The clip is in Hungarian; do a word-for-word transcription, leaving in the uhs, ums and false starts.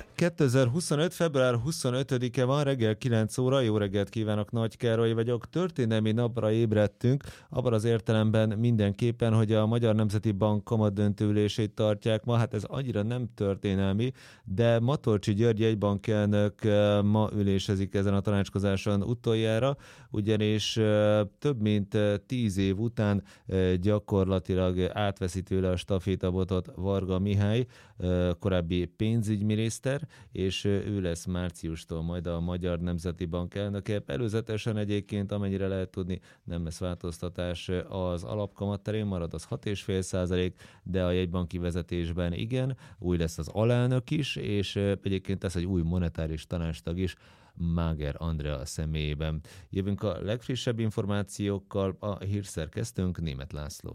kétezer-huszonöt. február huszonötödike van, reggel kilenc óra, jó reggelt kívánok, Nagy Károly vagyok. Történelmi napra ébredtünk, abban az értelemben mindenképpen, hogy a Magyar Nemzeti Bank kamatdöntő ülését tartják ma, hát ez annyira nem történelmi, de Matolcsy György jegybankelnök ma ülésezik ezen a tanácskozáson utoljára, ugyanis több mint tíz év után gyakorlatilag átveszi tőle a stafétabotot Varga Mihály, korábbi pénzügyminiszter, és ő lesz márciustól majd a Magyar Nemzeti Bank elnöke. Előzetesen egyébként, amennyire lehet tudni, nem lesz változtatás az alapkamat terén, marad az hat egész öt százalék, de a jegybanki vezetésben igen, új lesz az alelnök is, és egyébként lesz egy új monetáris tanácstag is, Máger Andrea személyében. Jövünk a legfrissebb információkkal, a hírszerkesztőnk Németh László.